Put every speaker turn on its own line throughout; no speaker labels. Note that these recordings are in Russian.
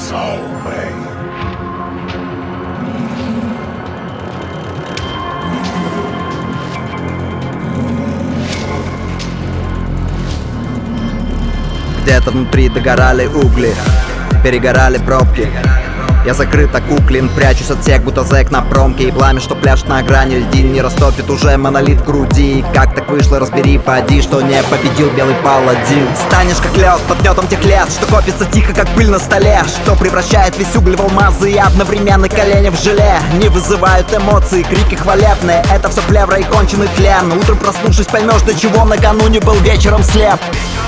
Где-то внутри догорали угли, перегорали пробки. Я закрыт, окуклен, прячусь от всех, будто зэк на промке. И пламя, что пляшет на грани, льдин не растопит уже монолит в груди. Как так вышло, разбери, поди, что не победил белый паладин. Станешь как лед под гнетом тех лет, что копится тихо, как пыль на столе, что превращает весь уголь в алмазы и одновременно колени в желе. Не вызывают эмоции, крики хвалебные, это все плевра и конченый тлен. Утром проснувшись, поймешь, до чего накануне был вечером слеп.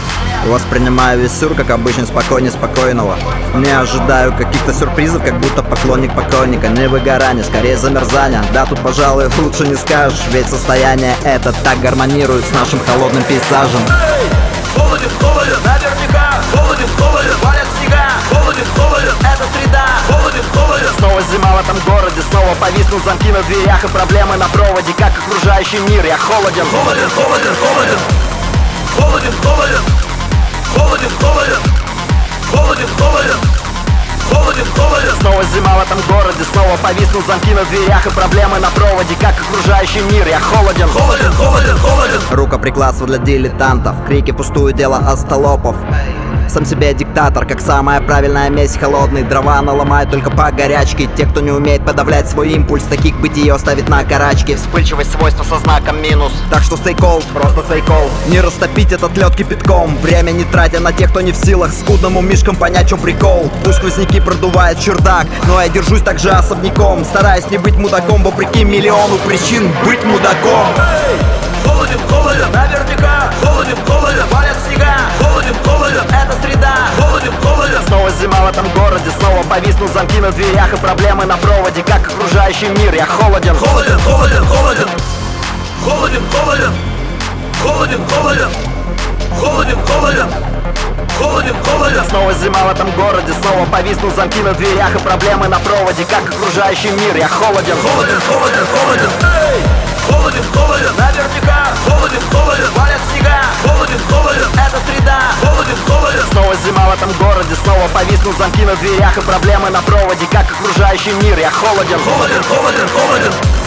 Воспринимаю весь сюр, как обычно, спокойнее спокойного. Не ожидаю каких-то сюрпризов, как будто поклонник покойника. Не выгорание, скорее замерзание. Да, тут, пожалуй, лучше не скажешь, ведь состояние это так гармонирует с нашим холодным пейзажем.
Холоден, холоден, наверняка. Холоден, холоден, валят снега. Холоден, холоден, это среда. Холоден, холоден.
Снова зима в этом городе, снова повиснут замки на дверях и проблемы на проводе, как окружающий мир. Я холоден.
Холоден, холоден, холоден. Холоден, холоден. Холоден, холоден, холоден, холоден, холоден, холоден.
Снова зима в этом городе, снова повиснут замки на дверях и проблемы на проводе, как окружающий мир. Я холоден.
Холоден, холоден, холоден.
Рукоприкладство для дилетантов, крики пустую дело остолопов. Сам себе диктатор, как самая правильная месть. Холодные дрова наломают только по горячке. Те, кто не умеет подавлять свой импульс, таких бытие оставит на карачке. Вспыльчивость свойства со знаком минус. Так что stay cold, просто stay cold. Не растопить этот лед кипятком, время не тратя на тех, кто не в силах скудному мишкам понять, в чем прикол. Пусть сквозняки продувает чердак, но я держусь также особняком, стараясь не быть мудаком, вопреки миллиону причин быть мудаком.
Холоден, холоден, наверняка. Холоден, холоден, валят снега. Холоден, холоден, это среда. Холоден, холоден.
Снова зима в этом городе, снова повиснут замки на дверях и проблемы на проводе, как окружающий мир. Я холоден.
Холоден, холоден, холоден. Холоден, холоден. Холоден, холоден. Холоден, холоден. Холоден, холоден.
Снова зима в этом городе, снова повиснут замки на дверях и проблемы на проводе, как окружающий мир. Я холоден.
Холоден, холоден, холоден. Холоден, холоден, наверняка. Холоден, холоден, валят снега. Холоден, холоден, это среда. Холоден, холоден.
Снова зима в этом городе, снова повиснут замки на дверях и проблемы на проводе, как окружающий мир. Я холоден.
Холоден, холоден, холоден.